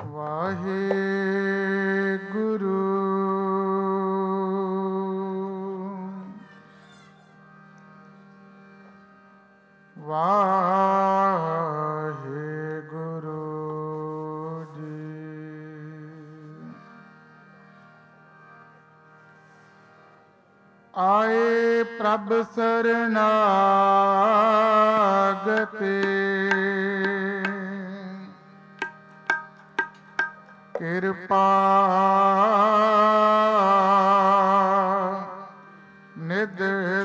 ਵਾਹਿਗੁਰੂ ਵਾਹਿਗੁਰੂ ਜੀ। ਆਏ ਪ੍ਰਭ ਸਰਨਾਗਤੇ ਕਿਰਪਾ ਨਿਧ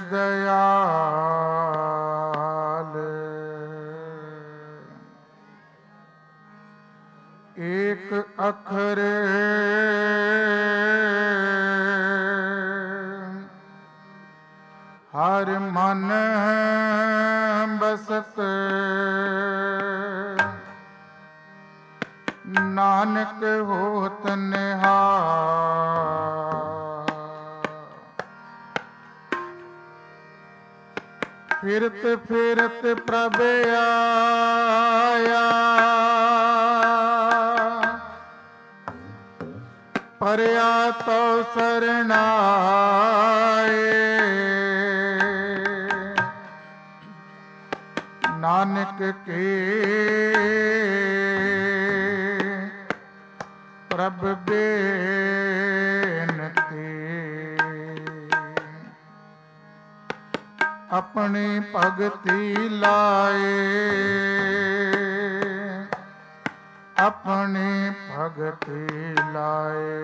ਦਇਆਲ। ਏਕ ਅੱਖਰ ਹਰ ਮਨ ਬਸਤ ਨਾਨਕ ਹੋਤ ਨਿਹਾਲ। ਫਿਰਤ ਫਿਰਤ ਪ੍ਰਭ ਆਇਆ ਪਰਿਆ ਤੋ ਸਰਨਾਏ। ਨਾਨਕ ਕੇ ਪ੍ਰਭ ਬੇਨਤੀ ਆਪਣੀ ਭਗਤੀ ਲਾਏ। ਆਪਣੀ ਭਗਤੀ ਲਾਏ।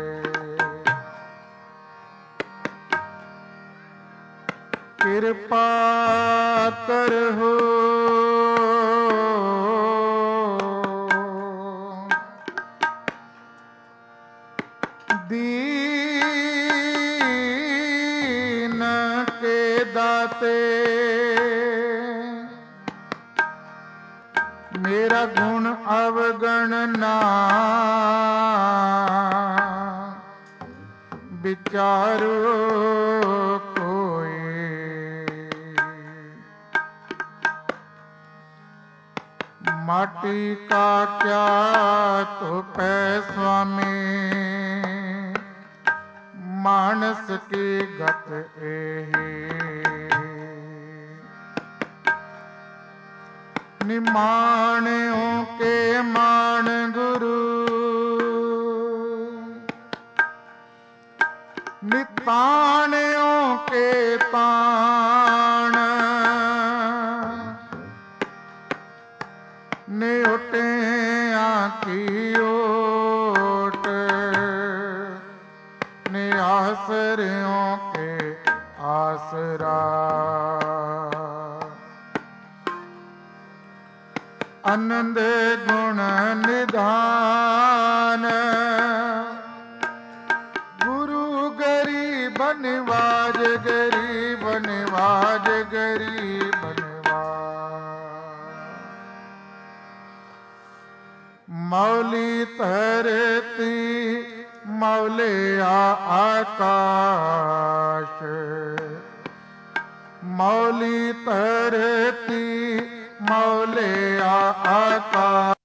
ਕਿਰਪਾ ਕਰਹੁ ਦੀਨ ਕੇ ਦਾਤੇ। ਮੇਰਾ ਗੁਣ ਅਵਗਣ ਨਾ ਵਿਚਾਰੋ ਕੋਈ। ਮਾਟੀ ਕਾ ਕਿਆ ਧੋਪੈ ਸੁਆਮੀ। ਮਾਨਸ ਕੀ ਗਤ ਏਹੀ। ਨਿਮਾਣਿਓ ਕੇ ਮਾਣ ਗੁਰੂ ਨਿਤਾਣਿਓ ਕੇ ਤਾਣ। ਨਿਉਟਿਆਂ ਕੀ ਓਟ ਨਿਆਸਰਿਓ ਕੇ ਆਸਰਾ। ਆਨੰਦ ਗੁਣ ਨਿਧਾਨ ਗੁਰੂ ਗਰੀਬ ਨਿਵਾਜ ਗਰੀਬ ਨਿਵਾਜ ਗਰੀਬ ਨਿਵਾਜ। ਮੌਲੀ ਧਰਤੀ ਮੌਲਿਆ ਆਕਾਸ਼। ਮੌਲੀ ਧਰਤੀ ਮੌਲਿਆ ਆਕਾਸ਼।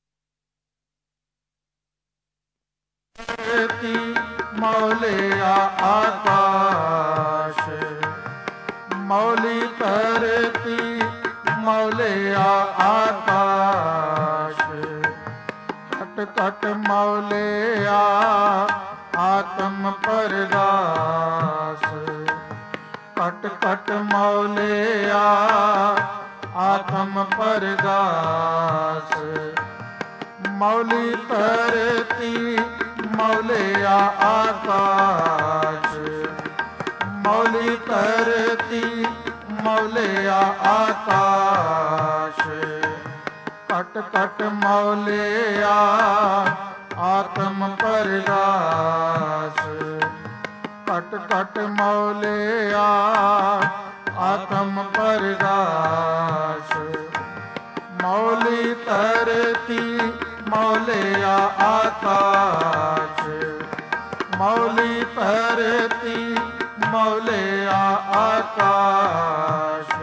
ਮੌਲਿਆ ਆਕਾਸ਼। ਮੌਲੀ ਧਰਤੀ ਮੌਲਿਆ ਆਕਾਸ਼। ਘਟ ਘਟ ਮੌਲਿਆ ਆਤਮ ਪਰਗਾਸ। ਘਟ ਘਟ ਮੌਲਿਆ ਆਤਮ ਪਰਗਾਸ। ਮੌਲੀ ਧਰਤੀ ਮੌਲਿਆ ਆਕਾਸ਼। ਮੌਲੀ ਧਰਤੀ ਮੌਲਿਆ ਆਕਾਸ਼। ਘਟ ਘਟ ਮੌਲਿਆ ਆਤਮ ਪਰਗਾਸ। ਘਟ ਘਟ ਮੌਲਿਆ ਆਤਮ ਪਰਗਾਸ। ਮੌਲੀ ਧਰਤੀ ਮੌਲਿਆ ਆਕਾਸ਼। ਮੌਲੀ ਧਰਤੀ ਮੌਲਿਆ ਆਕਾਸ਼।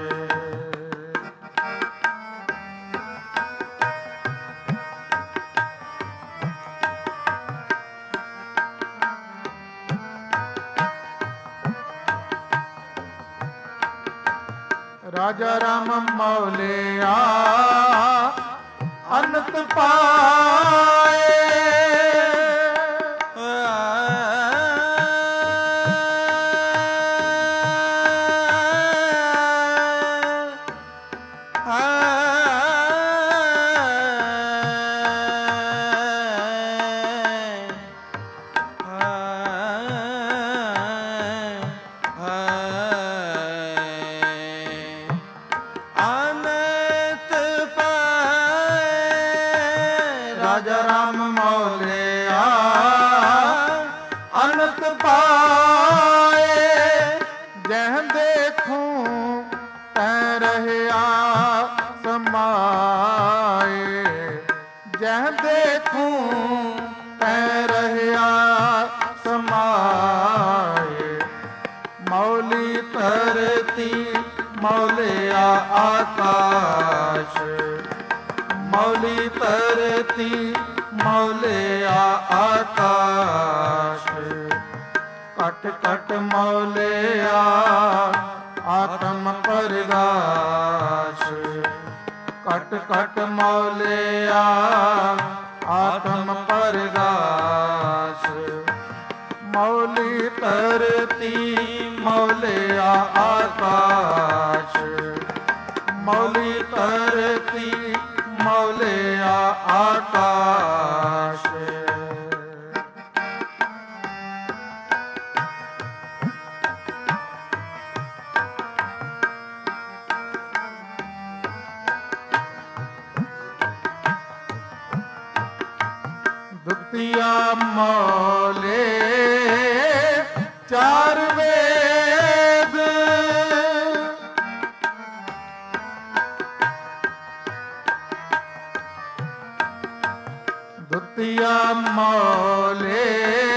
ਰਾਜਾ ਰਾਮ ਮੌਲਿਆ ਅਨੰਤ ਪਾਏ। ਰਾਜਾ ਰਾਮ ਮੌਲਿਆ ਅਨੰਤ ਪਾਏ। ਜਹ ਦੇਖੂੰ ਤੈ ਰਹਿਆ ਸਮਾਏ। ਜਹ ਦੇਖੂੰ ਤੈ ਰਹਿਆ ਸਮਾਏ। ਮੌਲੀ ਧਰਤੀ ਮੌਲਿਆ ਆਕਾਸ਼। ਮੌਲੀ ਧਰਤੀ ਮੌਲਿਆ ਆਕਾਸ਼। ਘਟ ਘਟ ਮੌਲਿਆ ਆਤਮ ਪ੍ਰਗਾਸ਼। ਘਟ ਘਟ ਮੌਲਿਆ ਆਤਮ ਪ੍ਰਗਾਸ਼। ਮੌਲੀ ਧਰਤੀ ਮੌਲਿਆ ਆਕਾਸ਼। ਮੌਲੀ ਧਰਤੀ ਮੌਲਿਆ ਆਕਾਸ਼। ਦੁਤੀਆ ਮੌਲੇ ਚਾਰ ਵੇਦ। ਦੁਤੀਆ ਮੌਲੇ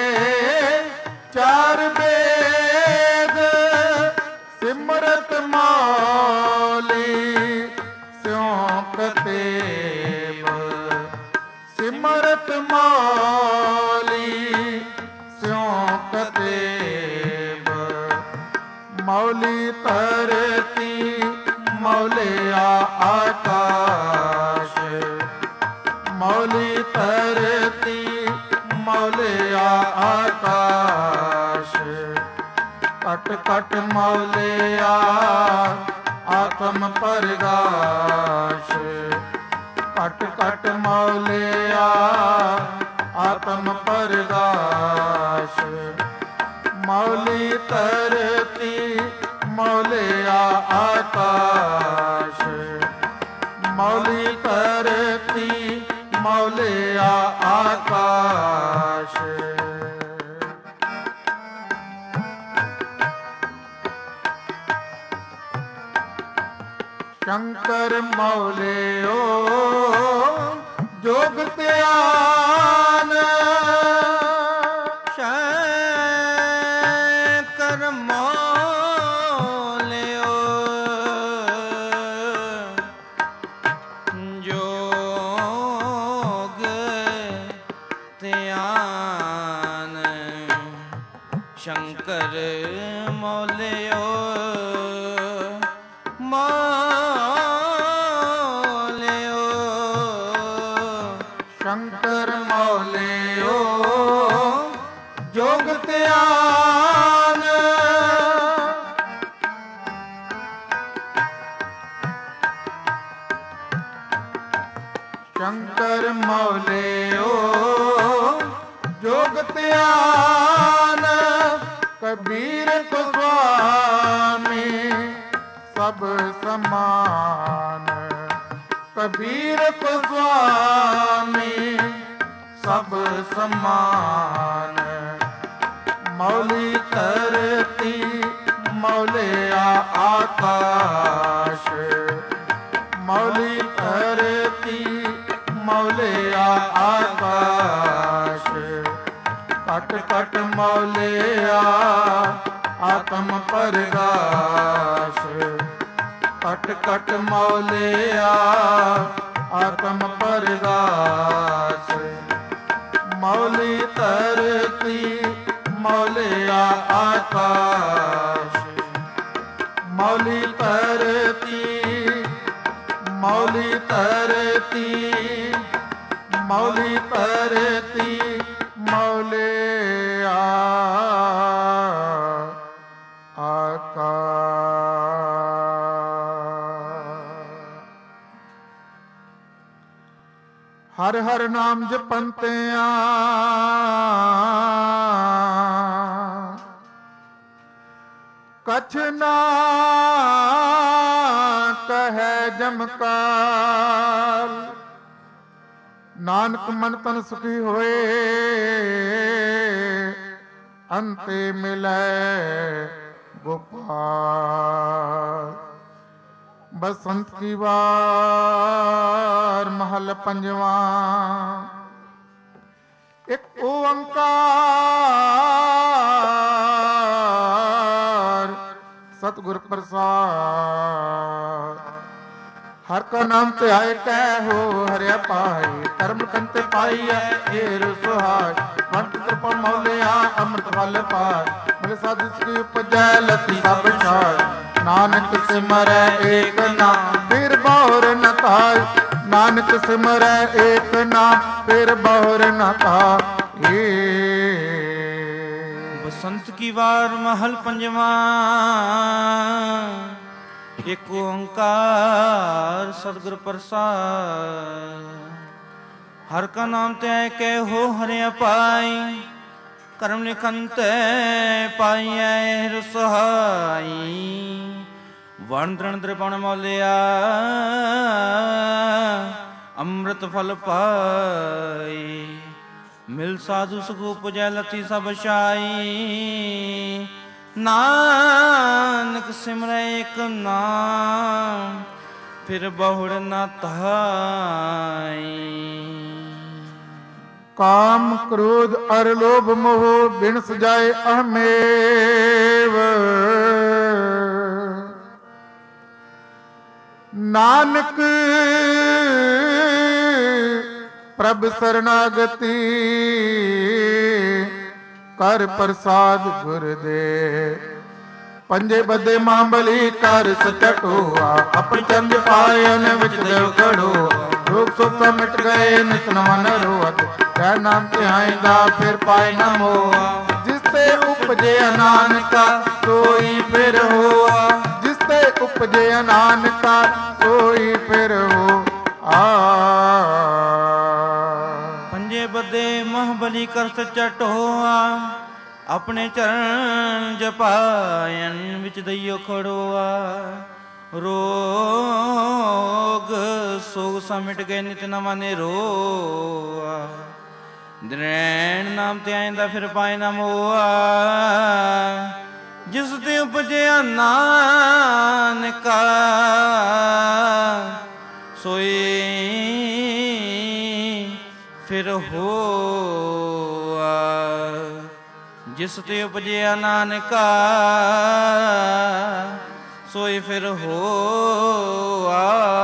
ਚਾਰ ਵੇਦ। ਸਿਮਰਤ ਮੌਲੀ ਸਿਉ ਕਤੇਬ। ਸਿਮਰਤ ਮੌਲੀ ਸਿਉ ਕਤੇਬ। ਮੌਲੀ ਧਰਤੀ ਮੌਲਿਆ ਆਕਾਸ਼। ਮੌਲੀ ਧਰਤੀ ਮੌਲਿਆ ਆਕਾਸ਼। ਘਟ ਘਟ ਮੌਲਿਆ ਆਤਮ ਪ੍ਰਗਾਸ਼। ਘਟ ਘਟ ਮੌਲਿਆ ਆਤਮ ਪ੍ਰਗਾਸ਼। ਮੌਲੀ ਧਰਤੀ ਮੌਲਿਆ ਆਕਾਸ਼। ਮੌਲੀ ਧਰਤੀ ਮੌਲਿਆ ਆਕਾਸ਼। ਸ਼ੰਕਰ ਮੌਲਿਓ ਜੋਗ ਧਿਆਨ। ਸ਼ੰਕਰ ਮੌਲਿਓ ਜੋਗ ਧਿਆਨ। ਸ਼ੰਕਰ ਮੌਲਿਓ ਸ਼ੰਕਰ ਮੌਲਿਓ ਜੋਗ ਧਿਆਨ। ਸ਼ੰਕਰ ਮੌਲਿਓ ਜੋਗ ਧਿਆਨ। ਕਬੀਰ ਕੋ ਸੁਆਮੀ ਸਭ ਸਮਾਨ। ਕਬੀਰ ਕੋ ਸੁਆਮੀ ਸਭ ਸਮਾਨ। ਮੌਲੀ ਧਰਤੀ ਮੌਲਿਆ ਆਕਾਸ਼। ਮੌਲੀ ਧਰਤੀ ਮੌਲਿਆ ਆਕਾਸ਼। ਘਟ ਘਟ ਮੌਲਿਆ ਆਤਮ ਪ੍ਰਗਾਸ਼। ਘਟ ਘਟ ਮੌਲਿਆ ਆਤਮ ਪ੍ਰਗਾਸ਼। ਮੌਲੀ ਧਰਤੀ ਮੌਲਿਆ ਆਕਾਸ਼। ਮੌਲੀ ਧਰਤੀ ਮੌਲੀ ਧਰਤੀ, ਮੌਲੀ ਧਰਤੀ ਮੌਲਿਆ ਆਕਾਸ਼। ਹਰ ਹਰ ਨਾਮ ਜਪੰਤਿਆਂ ਕਛ ਨਾ ਕਹੈ ਜਮਕਾਲ। ਨਾਨਕ ਮਨ ਤਨ ਸੁਖੀ ਹੋਏ ਅੰਤੇ ਮਿਲੈ ਗੋਪਾਲ। ਬਸੰਤ ਕੀ ਵਾਰ ਮਹਲ ਪੰਜਵਾਂ। ਇੱਕ ਓੰਕਾਰ ਸਤਿਗੁਰ ਪ੍ਰਸਾਦ। ਹਰ ਕਾ ਨਾਮ ਧਿਆਏ ਕੈ ਹੋ ਹਰਿਆ ਪਾਏ। ਕਰਮ ਕੰਤੇ ਪਾਈਐ ਏਰ ਸੁਹਾਏ। ਮੰਤ ਕਿਰਪਾ ਮੌਲਿਆ ਅੰਮ੍ਰਿਤ ਫਲ ਪਾਏ। ਮਿਲ ਸਾਧੂ ਕੀ ਉਪਜੈ ਲਤੀ ਸਭ ਛਾਏ। ਨਾਨਕ ਸਿਮਰੈ ਏਕ ਨਾਮ ਫਿਰ ਬਹੁਰ ਨ ਧਾਇ। ਨਾਨਕ ਸਿਮਰੈ ਏਕ ਨਾਮ ਫਿਰ ਬਹੁਰ ਨ ਧਾਇ। ਬਸੰਤ ਕੀ ਵਾਰ ਮਹਲ ਪੰਜਵਾਂ। ਇੱਕ ਓੰਕਾਰ ਸਤਿਗੁਰ ਪ੍ਰਸਾਦ। ਹਰ ਕਾ ਨਾਮ ਧਿਆਏ ਕੈ ਹੋ ਹਰਿਆ ਪਾਈ। ਕਰਮ ਲਿਖਨ ਤੇ ਪਾਈਐ ਰਸਹਾਈ। ਵਣ ਤ੍ਰਣ ਤ੍ਰਿਪਣ ਮੌਲਿਆ ਅੰਮ੍ਰਿਤ ਫਲ ਪਾਈ। ਮਿਲ ਸਾਧੂ ਸੁਖ ਉਪਜੈ ਲਤੀ ਸਭ ਛਾਈ। ਨਾਨਕ ਸਿਮਰੈ ਏਕ ਨਾਮ ਫਿਰ ਬਹੁੜ ਨ ਧਾਈ। ਕਾਮ ਕ੍ਰੋਧ ਅਰ ਲੋਭ ਮੋਹ ਬਿਨ ਸਜਾਏ ਅਹਮੇਵ। ਨਾਨਕ ਪ੍ਰਭ ਸਰਨਾਗਤੀ ਕਰ ਪ੍ਰਸਾਦ ਗੁਰ ਦੇ। ਪੰਜੇ ਬੱਦੇ ਮਾਂਬਲੀ ਕਰ ਸਚਟੋਆ। ਆਪਣੀ ਚੰਦ ਪਾਇਨ ਵਿੱਚ ਦੇਵ ਖੜੋਆ। ਰੋਗ ਸੁਖ ਮਿਟ ਗਏ ਨਿਤ ਨਵਨ ਰੋਅਤ। ਕਹਿ ਨਾਮ ਧਿਆਇਂਦਾ ਫਿਰ ਪਾਏ ਨਾ ਮੋਆ। ਜਿਸ ਤੇ ਉਪਜੇ ਨਾਨਕਾ ਸੋਈ ਫਿਰ ਹੋਆ। ਜਿਸ ਤੇ ਉਪਜੇ ਨਾਨਕਾ ਸੋਈ ਫਿਰ ਹੋ ਆ। ਪੰਜੇ ਬੱਦੇ ਮਹਾਬਲੀ ਕਰ ਸਚਟੋਆ। ਆਪਣੇ ਚਰਨ ਜਪਾਇਨ ਵਿੱਚ ਦਈਓ ਖੜੋਆ। ਰੋਗ ਸੋਗ ਸਮਿਟ ਗਏ ਨਿਤ ਨਵਾਂ ਨੇ ਰੋਆ। ਦ੍ਰੈਣ ਨਾਮ ਤੇ ਆਇਂਦਾ ਫਿਰ ਪਾਏ ਨਾ ਮੋਆ। ਜਿਸ ਤੇ ਉਪਜਿਆ ਨਾਨਕਾ ਸੋਈ ਫਿਰ ਹੋਆ। ਜਿਸ ਤੇ ਉਪਜਿਆ ਨਾਨਕਾ ਸੋਈ ਫਿਰ ਹੋਆ।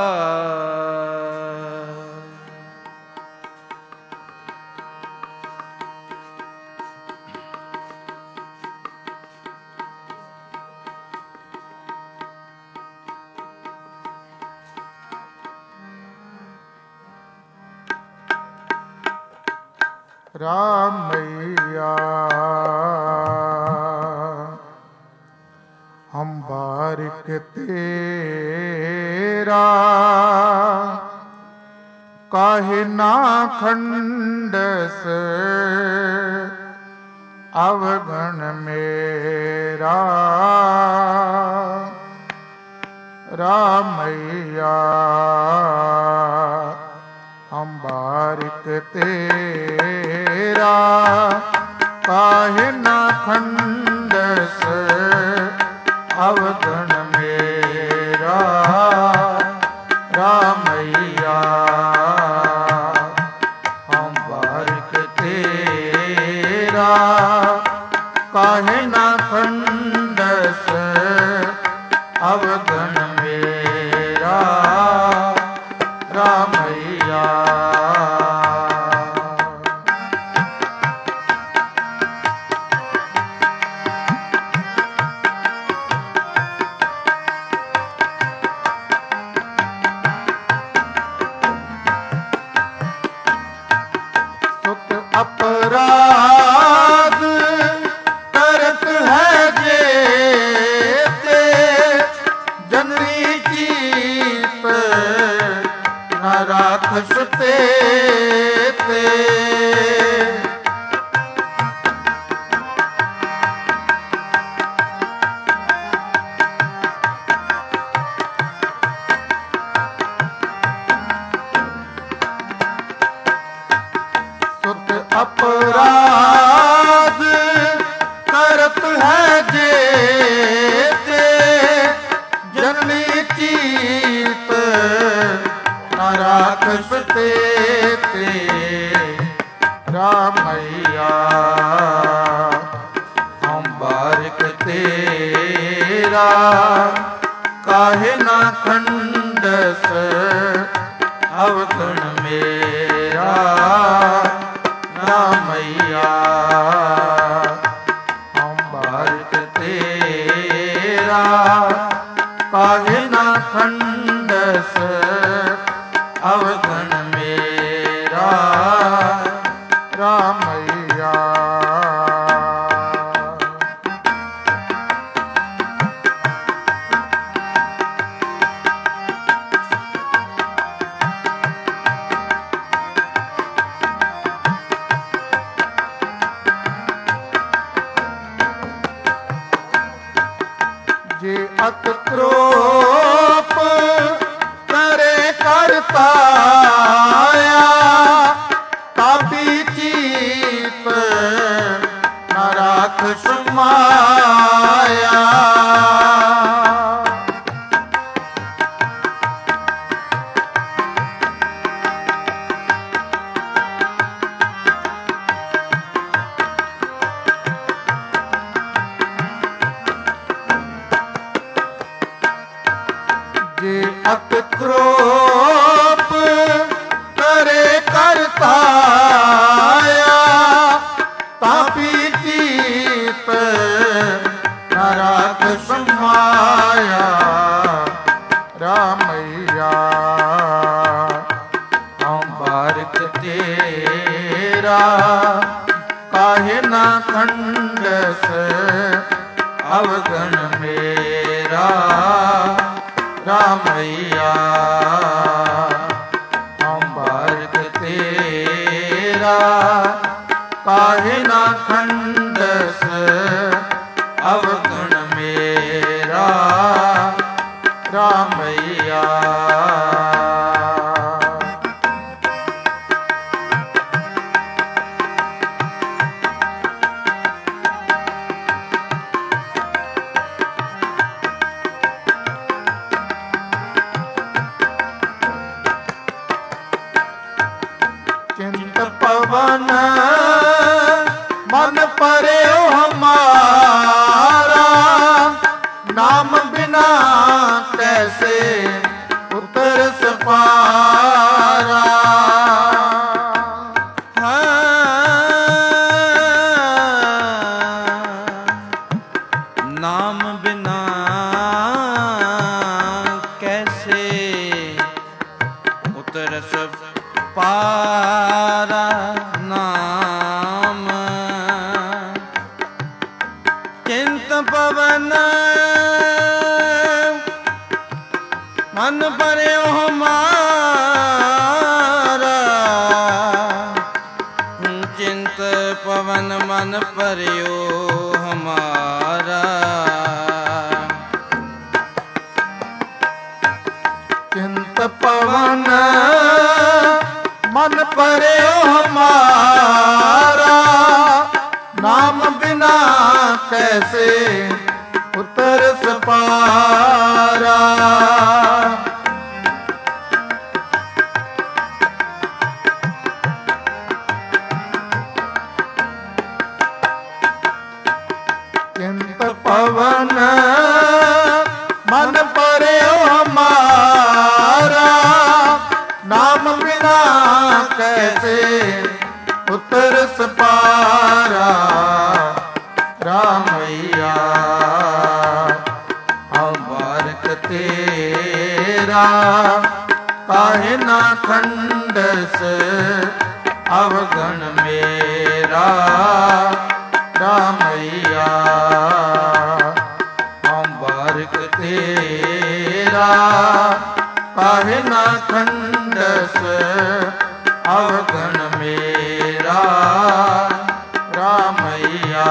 ਰਾਮ ਮਈਆ ਹਮ ਬਾਰਿਕ ਤੇਰਾ। ਕਾਹੇ ਨਾ ਖੰਡਸ ਅਵਗਣ ਮੇਰਾ। ਰਾਮ ਮਈਆ ਹਮ ਬਾਰਿਕ ਤੇਰਾ। ਕਾਹੇ ਨਾ ਖੰਡਸ ਅਵਗਣ ਮੇਰਾ। ਰਾਮ ਮਈਆ ਹਮ ਬਾਰਿਕ ਤੇਰਾ। ਕਾਹੇ ਨਾ ਖੰਡਸ ਅਵਗਣ ਮੇਰਾ। ਰਾਮ ਮਈਆ अपराध करत है जेते, जननी चीत न राखस तेते। अपराध करत है जेते, जननी चीत न राखस तेते। रामैया हम बारिक तेरा, काहे ना खंडस अवगुण मेरा। रामैया हम बारिक तेरा, काहे ना खंडस अवगुण मेरा। रामैया जे अत क्रोप करे करताया, तापी चीत न राखस माया। जे अत क्रोप करे करताया, तापी चीत न राखस माया। रामैया हम बारिक तेरा, काहे ना खंडस अवगुण मेरा। रामैया हम बारिक तेरा, काहे ना खंडस अवगुण मेरा। रामैया चिंत पवन मन परे हमारा, नाम बिना कैसे उतर सपारा। नाम बिना कैसे उतर पारा। नाम चिंत पवन मन परे हमारा, चिंत पवन मन पर्यो हमारा। चिंत पवन मन परे हमारा, नाम बिना कैसे उतर सपारा। चिंत पवन मन परे हमारा, नाम बिना कैसे उतर सपारा। रामैया हम बारिक तेरा, काहे ना खंडस अवगुण ਅਵਗਣ ਮੇਰਾ ਰਾਮਈਆ। ਹਉ ਬਾਰਿਕ ਤੇਰਾ ਕਾਹੇ ਨਾ ਖੰਡਸ ਅਵਗਣ ਮੇਰਾ ਰਾਮਈਆ।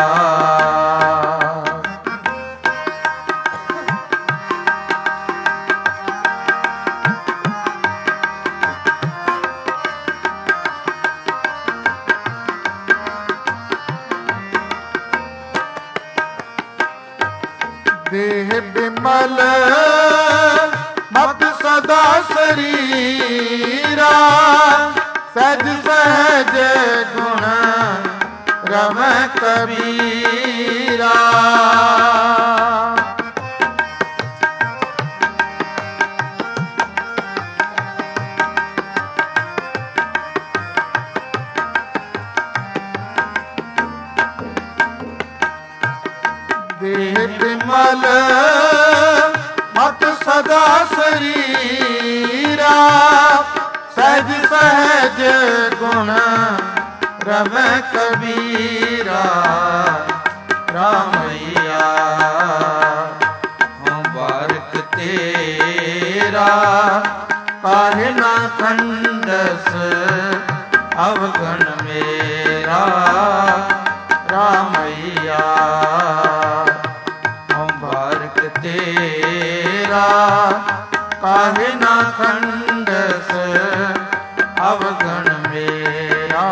ਦੇਹ ਬਿਮਲ ਮਤ ਸਦਾ ਸਰੀਰਾ ਸਹਿਜ ਸਹਿਜ ਗੁਣ ਰਮੈ ਕਬੀਰਾ। ਦੇਹ ਬਿਮਲ ਮਤ ਸਦਾ ਸਰੀਰਾ ਸਹਿਜ ਸਹਿਜ ਗੁਣ ਰਮੈ ਕਬੀਰਾ। ਰਾਮਈਆ ਹਉ ਬਾਰਿਕ ਤੇਰਾ ਕਾਹੇ ਨਾ ਖੰਡਸ ਅਵਗਣ ਮੇਰਾ ਰਾਮਈਆ। ਹਉ ਬਾਰਿਕ ਤੇਰਾ ਕਾਹੇ ਨਾ ਖੰਡਸ ਅਵਗਣ ਮੇਰਾ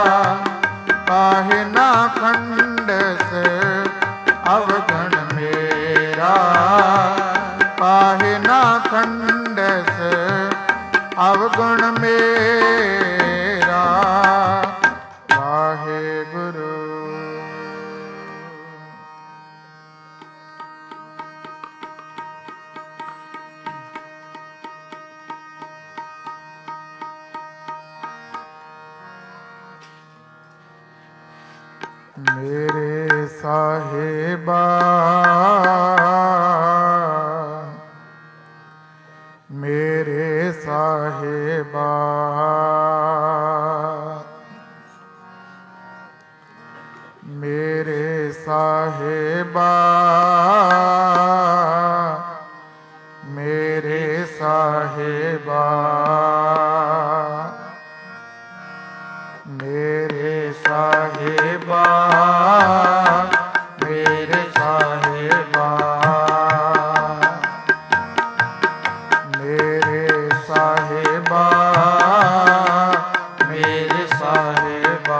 ਕਾਹੇ ਨਾ ਖੰਡਸ ਅਵਗਣ ਮੇਰਾ ਕਾਹੇ ਨਾ ਖੰਡਸ ਅਵਗੁਣ ਮੇਰਾ। ਵਾਹਿਗੁਰੂ। ਮੇਰੇ ਸਾਹਿਬਾ ਮੇਰੇ ਸਾਹਿਬਾ ਮੇਰੇ ਸਾਹਿਬਾ ਮੇਰੇ ਸਾਹਿਬਾ ਮੇਰੇ ਸਾਹਿਬਾ ਮੇਰੇ ਸਾਹਿਬਾ ਮੇਰੇ ਸਾਹਿਬਾ ਮੇਰੇ ਸਾਹਿਬਾ।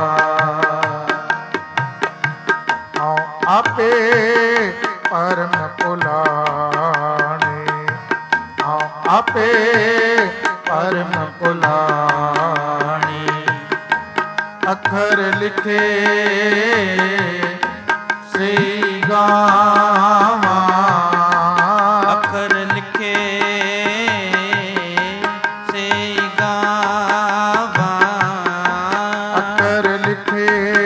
ਹਉ ਆਪੇ ਪਰਮ ਭੁਲਾਣੇ ਹਉ ਆਪੇ ਪਰਮ ਭੁਲਾਣੇ। ਅੱਖਰ ਲਿਖੇ ਸਈ ਗਾਵਾਂ ਅੱਖਰ ਲਿਖੇ ਸਈ ਗਾਵਾਂ। ਅੱਖਰ ਲਿਖੇ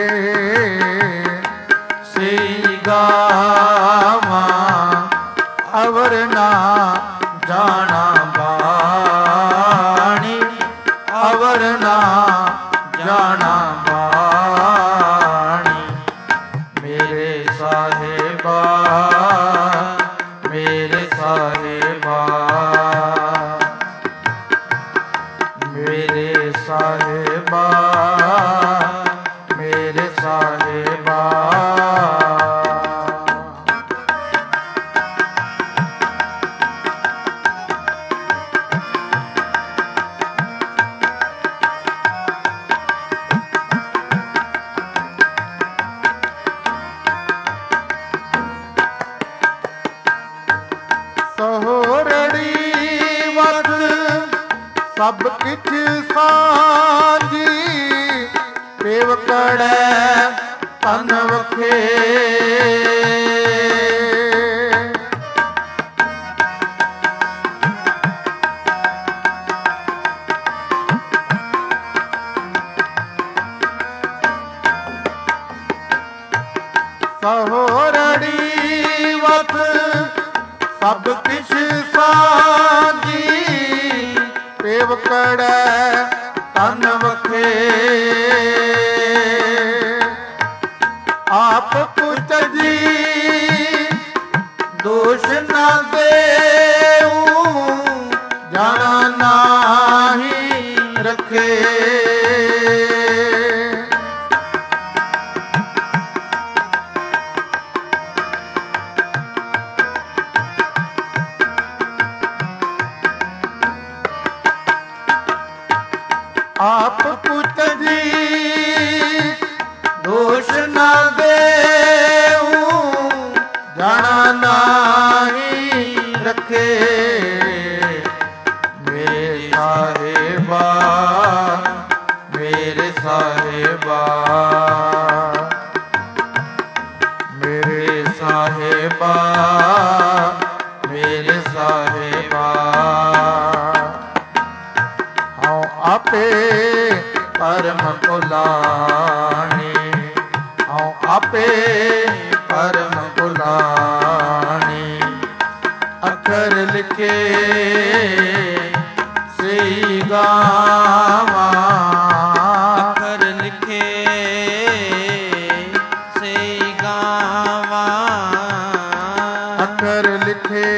ਸਈ ਗਾਵਾਂ ਅਵਰ ਨਾ ਜਾਣਾ ਬਾਣੀ ਅਵਰ ਨਾ ਜਾਣਾ ਬਾਣੀ। ਮੇਰੇ ਸਾਹਿਬਾ ਮੇਰੇ ਸਾਹਿਬਾ ਮੇਰੇ ਸਾਹਿਬਾ ਮੇਰੇ ਸਾਹਿਬਾ। ਸਹੋਰੜੀ ਵਤ ਸਭ ਕਿਛ ਸਾਂਝੀ ਪੇਵਕੜੈ ਤਨ ਵਖੇ। ਸਹੋਰੜੀ ਵਤ ਸਭ ਕਿਛ ਸਾਂਝੀ ਪੇਵਕੜੈ ਤਨ ਵਖੇ। ਸਾਹਿਬਾ ਮੇਰੇ ਸਾਹਿਬਾ ਮੇਰੇ ਸਾਹਿਬਾ ਹਉ ਆਪੇ ਪਰਮ ਭੁਲਾਣੀ ਹਉ ਆਪੇ ਪਰਮ ਭੁਲਾਣੀ ਅੱਖਰ ਲਿਖੇ ਸਈ ਗਾਵਾਂ ਅੱਖਰ ਲਿਖੇ ਸਈ ਗਾਵਾਂ ਅੱਖਰ ਲਿਖੇ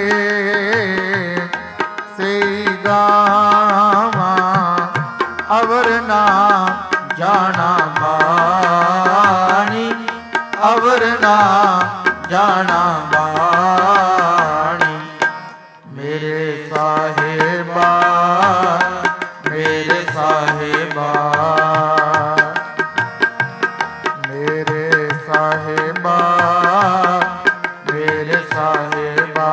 ਸਈ ਗਾਵਾਂ ਅਵਰ ਨਾ ਜਾਣਾ ਬਾਣੀ ਅਵਰ ਨਾ ਜਾਣਾ ਬਾਣੀ ਮੇਰੇ ਸਾਹਿਬਾ ਮੇਰੇ ਸਾਹਿਬਾ ਮੇਰੇ ਸਾਹਿਬਾ ਮੇਰੇ ਸਾਹਿਬਾ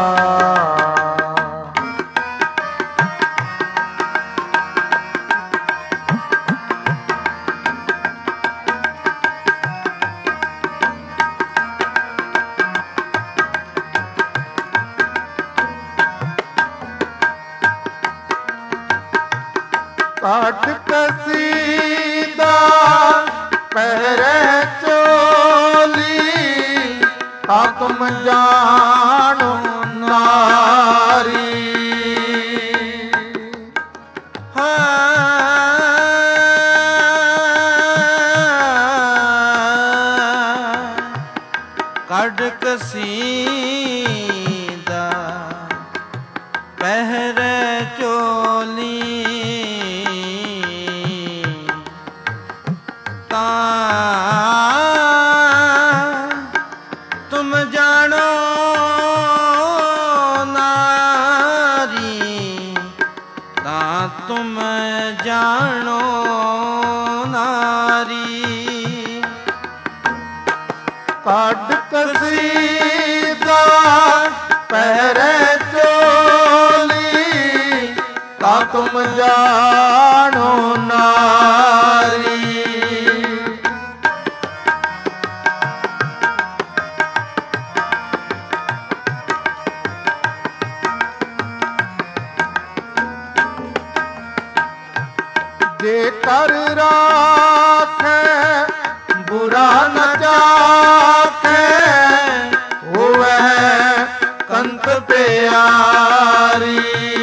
ਕਾਟ ਕਸੀਦਾ ਪਹਿਰੇ ਚੋਲੀ ਤਾ ਤੁਮ ਜਾਣੋ ਨਾਰੀ ਕੱਢ ਕਸੀਦਾ ਪਹਿਰੇ ਚੋਲੀ ਤੁਮ ਜਾਣੋ ਨਾਰੀ ਤਾਂ ਤੁਮ ਜਾਣੋ ਨਾਰੀ ਕੱਢ ਕਸੀਦਾ ਪਹਿਰੇ ਚੋਲੀ ਤਾਂ ਤੁਮ ਜਾਣੋ ਨਾਰੀ ਜੇ ਕਰ ਰਾਖੇ ਬੁਰਾ ਨ ਚਾਖੇ ਹੋਵੇ ਕੰਤ ਪਿਆਰੀ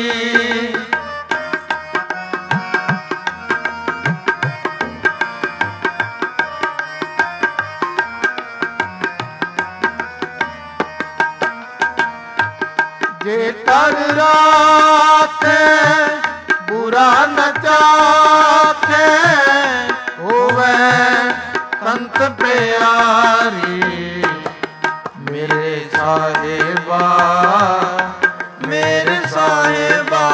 ਜੇ ਕਰ ਰਾਖੇ ਬੁਰਾ ਨ ਚਾਖੇ ਹੋਵੇ ਕੰਤ ਪਿਆਰੀ ਮੇਰੇ ਸਾਹਿਬਾ ਮੇਰੇ ਸਾਹਿਬਾ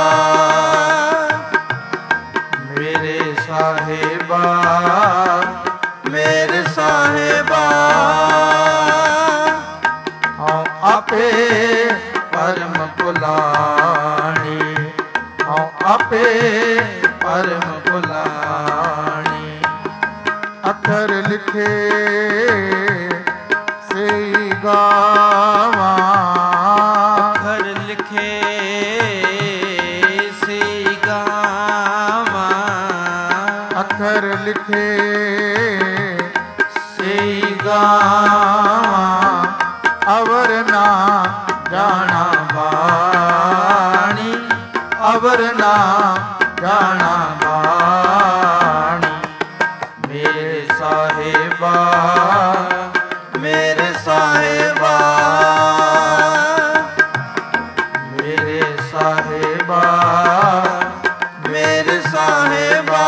ਮੇਰੇ ਸਾਹਿਬਾ ਮੇਰੇ ਸਾਹਿਬਾ ਹਉ ਆਪੇ ਪਰਮ ਭੁਲਾਣੀ ਹਉ ਆਪੇ ਪਰਮ ਭੁਲਾਣੀ ਅੱਖਰ ਲਿਖੇ ਸਈ ਗਾਵਾਂ ਅੱਖਰ ਲਿਖੇ ਸਈ ਗਾਵਾਂ ਅੱਖਰ ਲਿਖੇ ਸਈ ਗਾਵਾਂ ਅਵਰ ਨਾ ਜਾਣਾ ਬਾਣੀ ਅਵਰ ਨਾ ਜਾਣਾ ਬਾਣੀ ਮੇਰੇ ਸਾਹਿਬਾ ਮੇਰੇ ਸਾਹਿਬਾ ਮੇਰੇ ਸਾਹਿਬਾ ਮੇਰੇ ਸਾਹਿਬਾ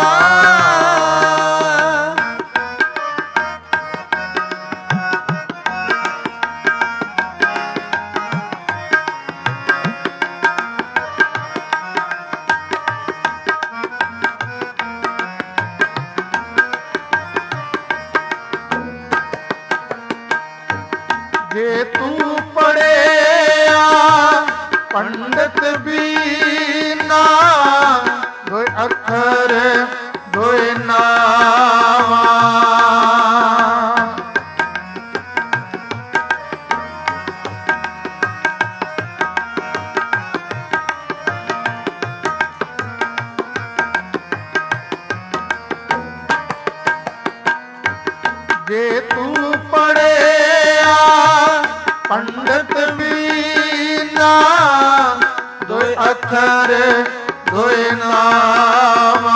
ਜੇ ਤੂੰ ਪੜਿਆ ਪੰਡਤ ਵੀਨਾ ਦੋਇ ਅੱਖਰ ਦੋਇ ਨਾਵਾ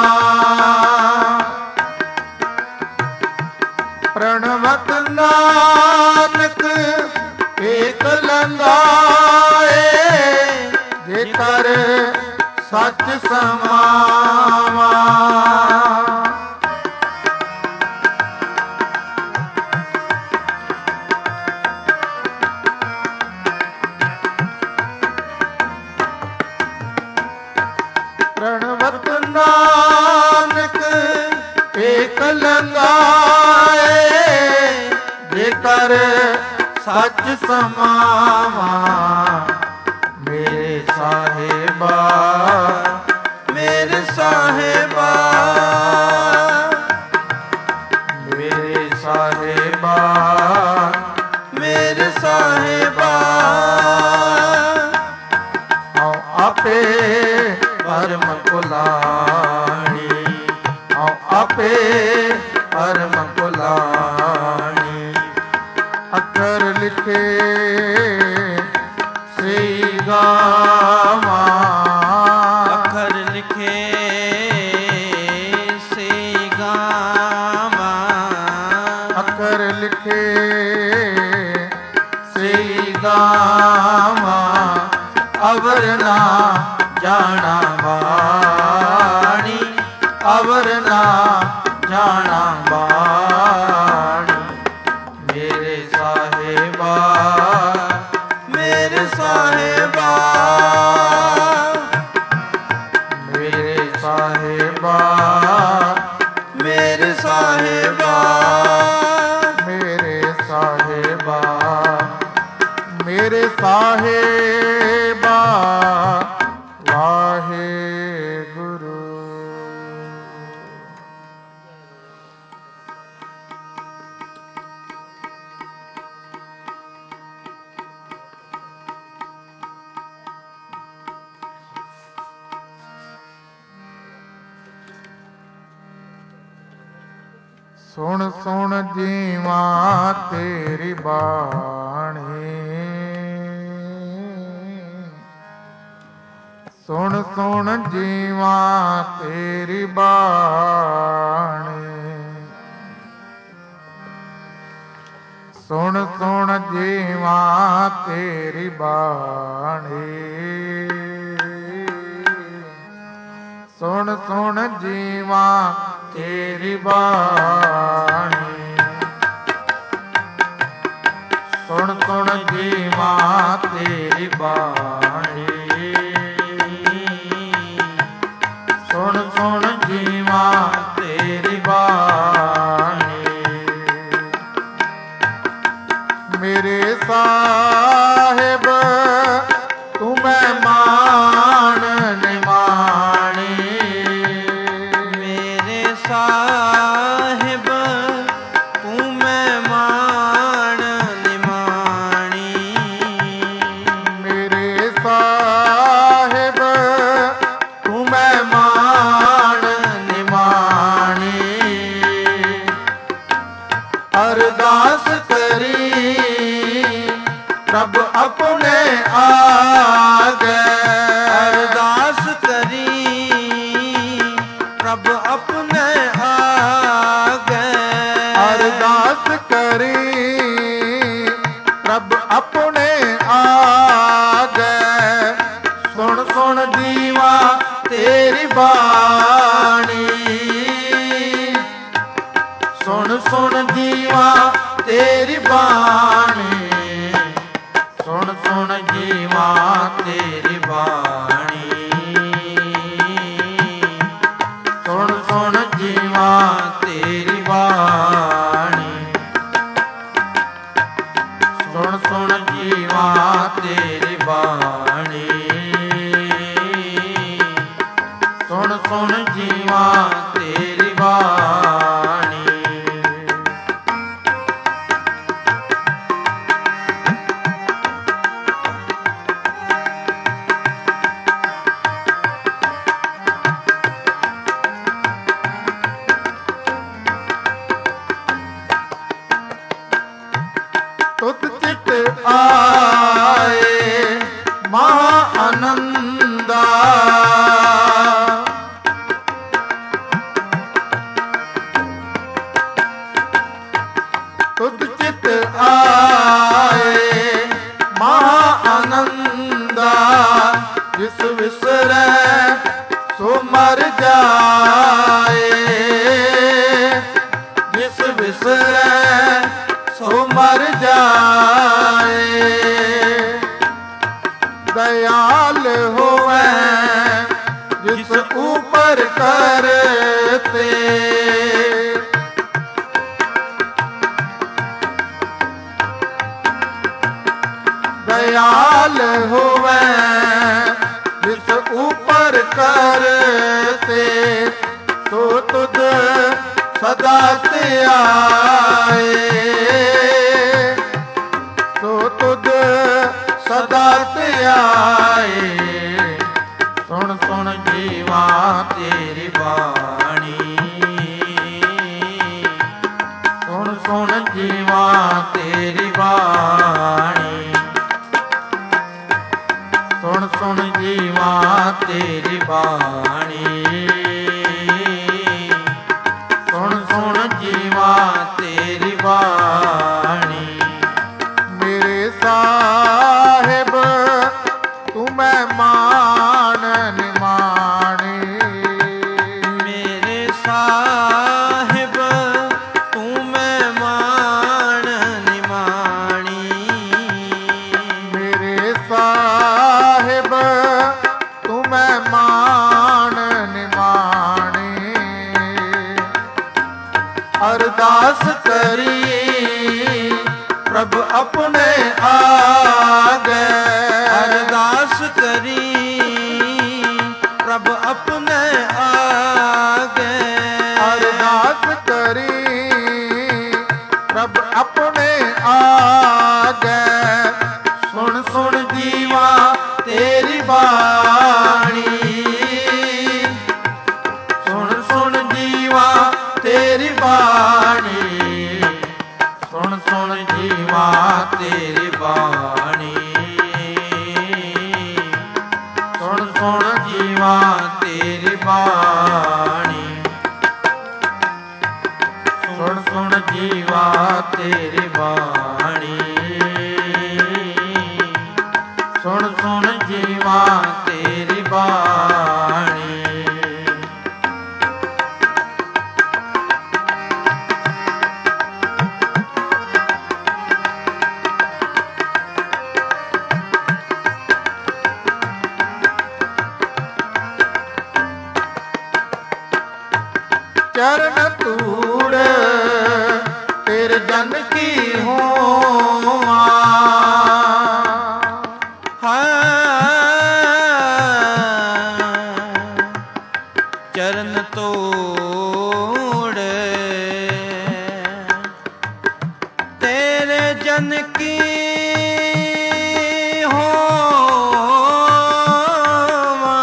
ਪ੍ਰਣਵਤ ਨਾਨਕ ਏਕ ਲੰਗਾਏ ਜੇ ਕਰ ਸੱਚ ਸਮਾਵਾ ਪ੍ਰਣਵਤ ਨਾਨਕ ਏਕ ਲੰਗਾਏ ਜੇ ਕਰ ਸੱਚ ਸਮਾਵਾ ਮੇਰੇ ਸਾਹਿਬਾ ਮੇਰੇ ਸਾਹਿਬਾ ਮੇਰੇ ਸਾਹਿਬਾ ਮੇਰੇ ਸਾਹਿਬਾ ਆਓ ਆਪੇ ਪਰਮ ਕੁਲਾਣੀ ਆਓ ਆਪੇ ਪਰਮ ਕੁਲਾਣੀ ਅੱਖਰ ਲਿਖੇ ਸਈ ਗਾਵਾਂ ਅੱਖਰ ਲਿਖੇ ਸੇ ਗਾਵਾਂ ਅੱਖਰ ਲਿਖੇ ਸਈ ਗਾਵਾਂ ਅਵਰ ਨਾ ਜਾਣਾ ਬਾਣੀ ਅਵਰ ਨਾ ਜਾਣਾ ਬਾਣੀ ਮੇਰੇ ਸਾਹਿਬਾ ਮੇਰੇ ਸਾਹਿਬਾ ਮੇਰੇ ਸਾਹਿਬਾ ਮੇਰੇ ਸਾਹਿਬਾ ਮੇਰੇ ਸਾਹਿਬਾ ਮੇਰੇ ਸਾਹਿਬਾ ਵਾਹਿਗੁਰੂ। ਸੁਣ ਸੁਣ ਜੀਵਾ ਤੇਰੀ ਬਾਣੀ ਸੁਣ ਸੁਣ ਜੀਵਾ ਤੇਰੀ ਬਾਣੀ ਸੁਣ ਸੁਣ ਜੀਵਾ ਤੇਰੀ ਬਾਣੀ ਸੁਣ ਸੁਣ ਜੀਵਾ ਤੇਰੀ ਬਾਣੀ ਸੁਣ ਸੁਣ ਜੀਵਾ ਤੇਰੀ ਬਾਣੀ ਸੁਣ ਸੁਣ ਜੀਵਾ ਤੇਰੀ ਬਾਣੀ ਮੇਰੇ ਸਾਹਿਬ ਤੂੰ ਮਹਿਮਾਨ ਨਿਮਾਣੀ ਮੇਰੇ ਸਾਹਿਬ ਤੂੰ ਮਹਿਮਾਨ ਨਿਮਾਣੀ ਮੇਰੇ ਸਾਹਿਬ ਤੂੰ ਮਹਿਮਾਨ ਨਿਮਾਣੀ ਅਰਦਾਸ ਕਰੀ ਪ੍ਰਭ ਆਪਣੇ ਆਗੇ ਅਰਦਾਸ ਕਰੀ ਪ੍ਰਭ ਆਪਣੇ ਆਗੇ ਅਰਦਾਸ ਕਰੀ ਪ੍ਰਭ ਆਪਣੇ ਆਗੇ ਸੁਣ ਸੁਣ ਜੀਵਾ ਤੇਰੀ ਬਾਣੀ ਸੁਣ ਸੁਣ ਜੀਵਾ ਤੇਰੀ ਬਾਣੀ ਸੁਣ ਸੁਣ ਜੀਵਾ ਤੇਰੀ ਬਾਣੀ ਸੁਣ ਸੁਣ ਜੀਵਾ ਤੇਰੀ ਬਾਣੀ ਸੁਣ ਸੁਣ ਜੀਵਾ ਤੇਰੀ ਬਾਣੀ ਸੁਣ ਸੁਣ ਜੀਵਾ ਤੇਰੀ ਬਾਣੀ ਵਿਸਰੈ ਸੋ ਮਰ ਜਾਏ, ਜਿਸ ਵਿਸਰੈ ਸੋ ਮਰ ਜਾਏ। ਦਇਆਲ ਹੋਵੈ ਜਿਸ ਉਪਰ ਕਰਤੇ, ਦਇਆਲ ਹੋਵੈ ਜਿਸ ਉਪਰ ਕਰਤੇ, ਸੋ ਤੁਧ ਸਦਾ ਧਿਆਏ, ਸੋ ਤੁਧ ਸਦਾ ਧਿਆਏ। ਸੁਣ ਸੁਣ ਜੀਵਾ ਤੇਰੀ ਬਾਣੀ, ਸੁਣ ਸੁਣ ਜੀਵਾ ਤੇਰੀ ਬਾਣੀ, ਸੁਣ ਸੁਣ ਜੀਵਾ ਤੇਰੀ ਬਾਣੀ, ਸੁਣ ਸੁਣ ਜੀਵਾ ਤੇਰੀ ਬਾਣੀ। ਮੇਰੇ ਸਾਹਿਬ ਤੂੰ ਮਹਿਮਾਨ ਨਿਮਾਣੇ, ਮੇਰੇ ਸਾਹਿਬ ਤੂੰ ਮਹਿਮਾਨ ਨਿਮਾਣੀ, ਮੇਰੇ ਸਾਹਿਬ ਤੂੰ ਮਹਿਮਾਨ ਨਿਮਾਣੇ। ਅਰਦਾਸ ਕਰੀ ਪ੍ਰਭ ਆਪਣੇ ਆਗੇ, ਅਰਦਾਸ ਕਰੀ ਪ੍ਰਭ ਆਪਣੇ ਆਗੇ, ਅਰਦਾਸ ਕਰੀ ਪ੍ਰਭ ਆਪਣੇ ਆਗੇ। ਸੁਣ ਸੁਣ ਜੀਵਾ ਤੇਰੀ ਬਾਣੀ, ਸੁਣ ਸੁਣ ਜੀਵਾ ਤੇਰੀ ਬਾਣੀ, ਸੁਣ ਸੁਣ ਜੀਵਾ ਤੇਰੀ ਬਾਣੀ, ਸੁਣ ਸੁਣ ਜੀਵਾ ਤੇਰੀ ਬਾਣੀ, ਸੁਣ ਸੁਣ ਜੀਵਾ ਤੇਰੀ ਬਾਣੀ, ਸੁਣ ਸੁਣ ਜੀਵਾ ਤੇਰੀ ਬਾਣੀ। ਚਰਨ ਧੂੜ ਤੇਰੇ ਜਨ ਕੀ ਹੋਆ, ਚਰਨ ਤੋੜ ਤੇਰੇ ਜਨ ਕੀ ਹੋਵਾ,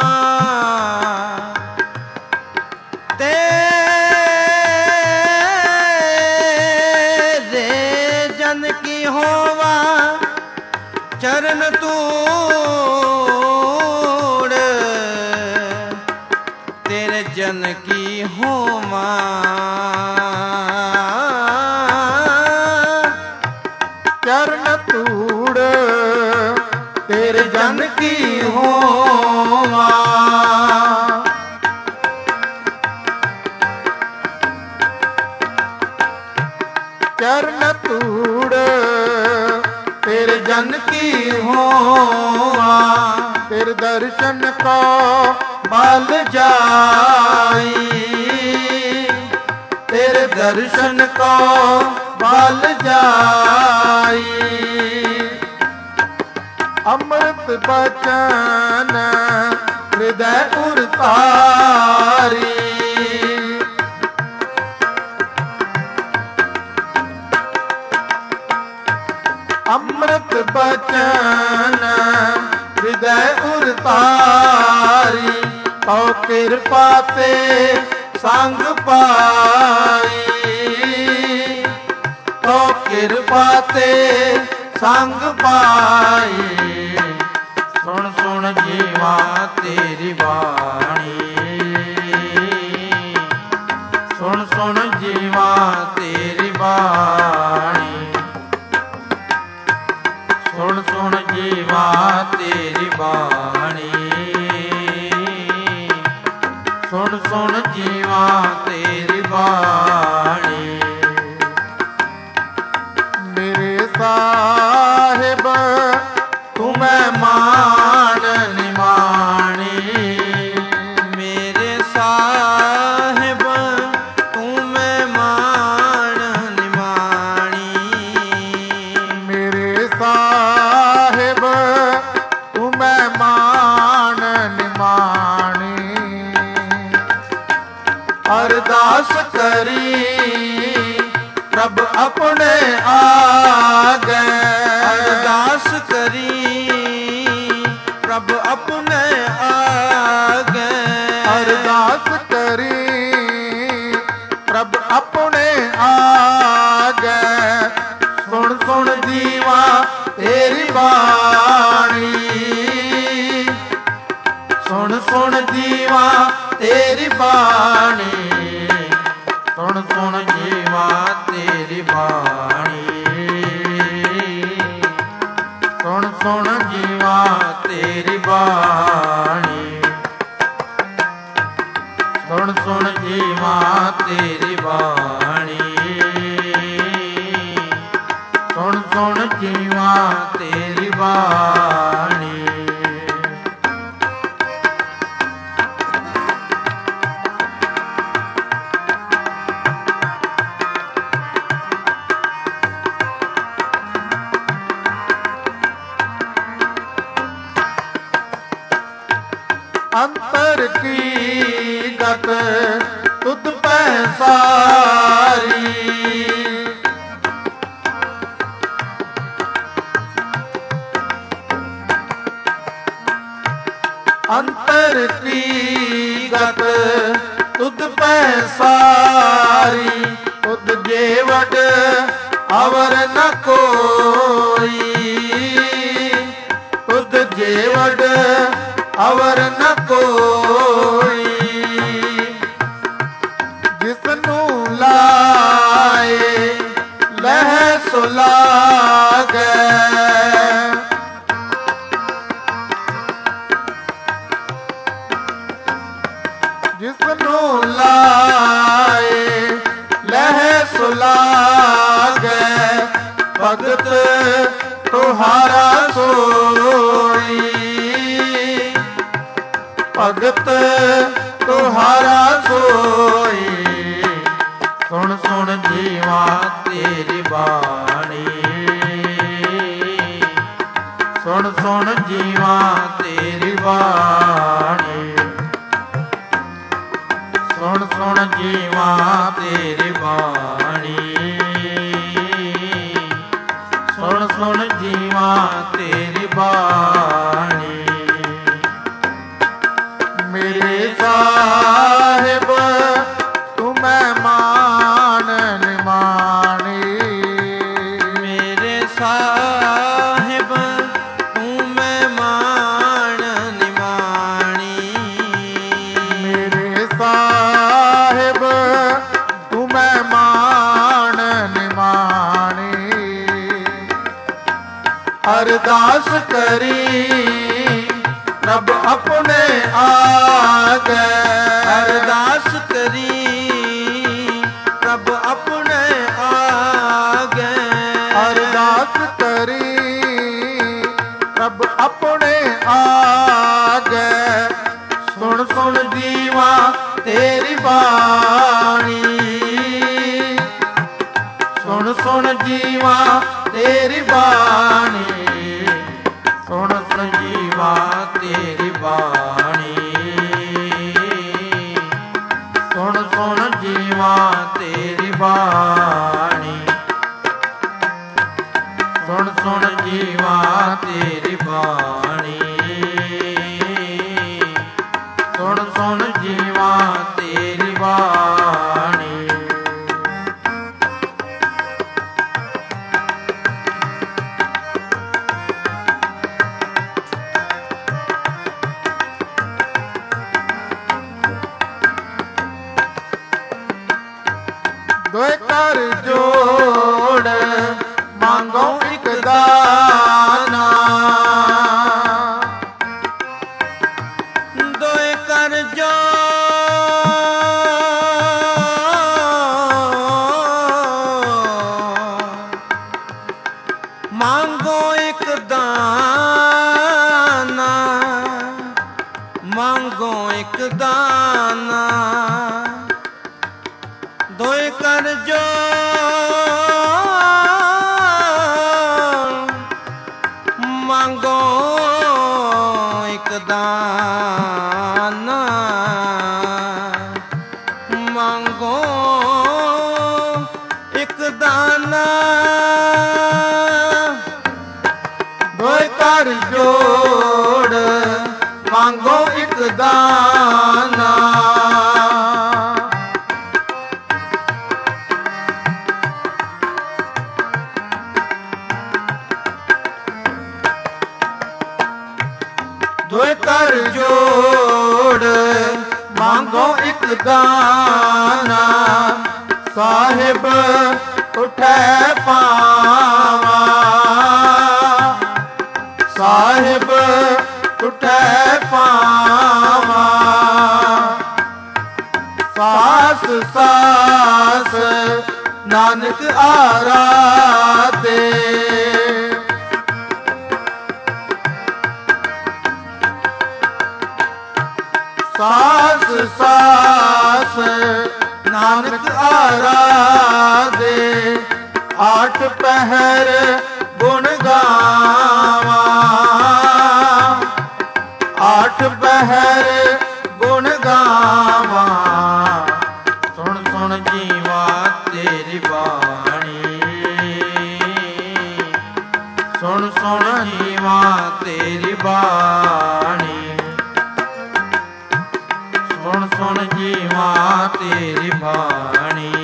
ਤੇਰੇ ਜਨ ਕੀ ਹੋਵਾ, ਚਰਨ ਧੂੜ ਤੇਰੇ ਜਨ ਕੀ ਹੋਵਾ, ਚਰਨ ਧੂੜ ਤੇਰੇ ਜਨ ਕੀ ਹੋਵਾ। ਚਰਨ ਧੂੜ ਤੇਰੇ ਜਨ ਕੀ ਹੋਵਾ, ਤੇਰੇ ਦਰਸ਼ਨ ਕੋ ਬਲ ਜਾਈ, ਤੇਰੇ ਦਰਸ਼ਨ ਕੋ ਬਲ ਜਾਈ। ਅੰਮ੍ਰਿਤ ਬਚਨ ਹਿਰਦੈ ਉਰਤਾਰੀ, ਅੰਮ੍ਰਿਤ ਬਚਨ ਹਿਰਦੈ ਉਰਤਾਰੀ। ਤਉ ਕਿਰਪਾ ਤੇ ਸੰਗ ਪਾਈ, ਤਉ ਕਿਰਪਾ ਤੇ ਸੰਗ ਪਾਈ। ਸੁਣ ਸੁਣ ਜੀਵਾ ਤੇਰੀ ਬਾਣੀ, ਸੁਣ ਸੁਣ ਜੀਵਾ ਤੇਰੀ ਬਾਣੀ, ਸੁਣ ਸੁਣ ਜੀਵਾ ਤੇਰੀ ਬਾਣੀ, ਆਪਣੇ ਆਗੇ। ਅਰਦਾਸ ਕਰੀ ਪ੍ਰਭ ਆਪਣੇ ਆਗੇ। ਅਰਦਾਸ ਕਰੀ ਪ੍ਰਭ ਆਪਣੇ ਆਗੇ। ਸੁਣ ਸੁਣ ਜੀਵਾ ਤੇਰੀ ਬਾਣੀ। ਸੁਣ ਸੁਣ ਜੀਵਾ ਤੇਰੀ ਬਾਣੀ। ਸੁਣ ਸੁਣ ਜੀਵਾ ਤੇਰੀ ਬਾਣੀ। ਸੁਣ ਸੁਣ ਜੀਵਾ ਤੇਰੀ ਬਾਣੀ। ਸੁਣ ਸੁਣ ਜੀਵਾ ਤੇਰੀ ਬਾਣੀ। ਸੁਣ ਸੁਣ ਜੀਵਾ ਤੇਰੀ ਬਾਣੀ। ਅੰਤਰ ਕੀ ਗਤ ਤੁਧ ਪੈ ਸਾਰੀ। ਅੰਤਰ ਕੀ ਗਤ ਤੁਧ ਪੈ ਸਾਰੀ। ਤੁਧ ਜੇਵਟ ਅਵਰ ਨ ਕੋਈ। ਤੁਧ ਜੇਵਟ ਅਵਰ ਨ ਕੋਈ। ਜਿਸਨੂੰ ਲਾਏ ਲਹਿ ਸੋ ਲਾਗੈ। ਜਿਸਨੂੰ ਲਾਏ ਲਹਿ ਸੋ ਲਾਗੈ। ਭਗਤ ਤੁਹਾਰਾ ਸੋਈ। ਭਗਤ ਤੁਹਾਰਾ ਸੋਈ। ਸੁਣ ਸੁਣ ਜੀਵਾ ਤੇਰੀ ਬਾਣੀ। ਸੁਣ ਸੁਣ ਜੀਵਾ ਤੇਰੀ ਬਾਣੀ। ਸੁਣ ਸੁਣ ਜੀਵਾ ਤੇਰੀ ਬਾਣੀ। ਸੁਣ ਸੁਣ ਜੀਵਾ ਤੇਰੀ ਬਾਣੀ। ਮੇਰੇ ਸਾਹਿਬ ਤੂੰ ਮਹਿਮਾਨ ਨਿਮਾਣੀ। ਮੇਰੇ ਸਾਹਿਬ ਤੂੰ ਮਹਿਮਾਨ ਨਿਮਾਣੀ। ਮੇਰੇ ਸਾਹਿਬ ਤੂੰ ਮਹਿਮਾਨ ਨਿਮਾਣੀ। ਅਰਦਾਸ ਕਰੀ ਪ੍ਰਭ ਆਪਣੇ ਆਗੇ। ਅਰਦਾਸ ਕਰੀ ਪ੍ਰਭ ਆਪਣੇ ਆਗੇ। ਅਰਦਾਸ ਕਰੀ ਪ੍ਰਭ ਆਪਣੇ ਆਗੇ। ਸੁਣ ਸੁਣ ਜੀਵਾ ਤੇਰੀ ਬਾਣੀ। ਸੁਣ ਸੁਣ ਜੀਵਾ ਤੇਰੀ ਬਾਣੀ। ਸੁਣ ਸੁਣ ਜੀਵਾ ਤੇਰੀ ਬਾਣੀ। ਸੁਣ ਸੁਣ ਜੀਵਾ ਤੇਰੀ ਬਾਣੀ। ਸੁਣ ਸੁਣ ਜੀਵਾ ਤੇਰੀ ਬਾਣੀ। ਸੁਣ ਸੁਣ ਜੀਵਾ ਤੇਰੀ ਬਾਣੀ। ਦੋਏ ਕਰ ਜੋੜ ਮੰਗੋ ਇੱਕ ਦਾਨਾ। ਦੋਏ ਕਰ ਜੋੜ ਮੰਗੋ ਇੱਕ ਦਾਨਾ। ਮੰਗੋ ਇੱਕ ਦਾਨਾ। ਦੋਏ ਕਰ ਜੋੜ ਮੰਗੋ ਇੱਕ ਦਾਨਾ। ਮੰਗੋ ਇੱਕ ਦਾਨਾ। ਜੋੜ ਮੰਗੋ ਇੱਕ ਦਾਨਾ। ਦੋਏ ਕਰ ਜੋੜ ਮੰਗੋ ਇੱਕ ਦਾਨਾ। ਸਾਹਿਬ ਉਠੈ ਪਾਵਾ, ਸਾਹਿਬ ਉਠੈ ਪਾਵਾ। ਸਾਸ ਸਾਸ ਨਾਨਕ ਆਰਾਧੇ। ਸਾਸ ਸਾਸ ਨਾਨਕ ਆਰਾਧੇ। ਆਠ ਪਹਿਰ ਗੁਣ ਗਾਵਾਂ, ਆਠ ਪਹਿਰ ਗੁਣ ਗਾਵਾਂ। ਸੁਣ ਸੁਣ ਜੀਵਾ ਤੇਰੀ ਬਾਣੀ, ਸੁਣ ਸੁਣ ਜੀਵਾ ਤੇਰੀ ਬਾਣੀ। ਸੁਣ ਸੁਣ ਜੀਵਾ ਤੇਰੀ ਬਾਣੀ,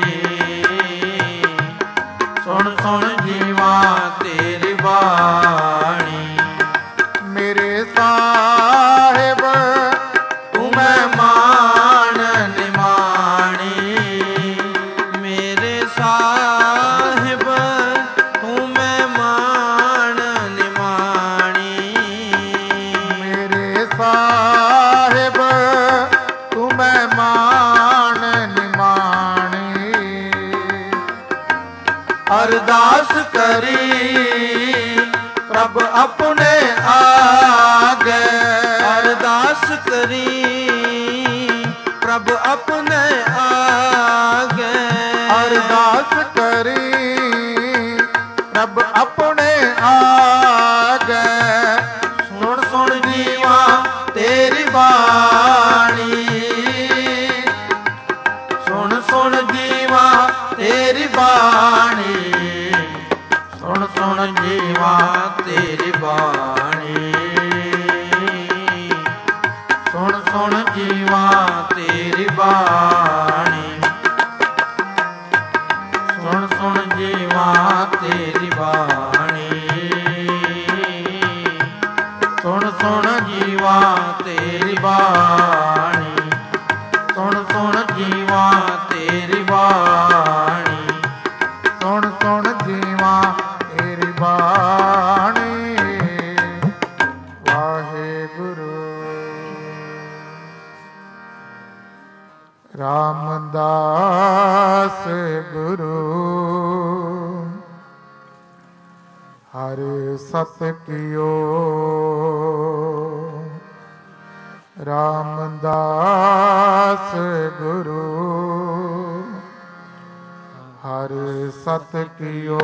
ਸੁਣ ਸੁਣ ਜੀਵਾ ਤੇਰੀ ਬਾਣੀ। ਮੇਰੇ ਸਾਹਿਬ ਤੂੰ ਮਹਿਮਾਨ ਨਿਮਾਣੀ, ਮੇਰੇ ਸਾਹਿਬ ਤੂੰ ਮਹਿਮਾਨ ਨਿਮਾਣੀ। ਮੇਰੇ ਸਾਹਿਬ ਤੂੰ ਮਹਿਮਾਨ ਨਿਮਾਣੀ। ਅਰਦਾਸ ਕਰੀ ਪ੍ਰਭ ਆਪਣੇ ਆਗੇ, ਅਰਦਾਸ ਕਰੀ ਪ੍ਰਭ ਆਪਣੇ ਆਗੇ। ਅਰਦਾਸ ਕਰੀ ਪ੍ਰਭ ਆਪਣੇ ਆਗੇ। ਸੁਣ ਸੁਣ ਜੀਵਾ ਤੇਰੀ ਬਾਣੀ, ਸੁਣ ਸੁਣ ਜੀਵਾ ਤੇਰੀ ਬਾਣੀ। ਸੁਣ ਸੁਣ ਜੀਵਾ ਤੇਰੀ ਬਾਣੀ, ਸੁਣ ਸੁਣ ਜੀਵਾ ਤੇਰੀ ਬਾਣੀ। ਸੁਣ ਸੁਣ ਜੀਵਾ ਤੇਰੀ ਬਾਣੀ, ਸੁਣ ਸੁਣ ਜੀਵਾ ਤੇਰੀ ਬਾਣੀ। ਸੁਣ ਸੁਣ ਜੀਵਾ ਤੇਰੀ ਬਾਣੀ, ਸੁਣ ਸੁਣ ਜੀਵਾ ਤੇਰੀ ਬਾਣੀ। ਵਾਹਿਗੁਰੂ। ਰਾਮਦਾਸ ਗੁਰੂ ਹਰ ਸਤ ਕੀਓ। ਰਾਮਦਾਸ ਗੁਰੂ ਹਰ ਸਤ ਕੀਓ।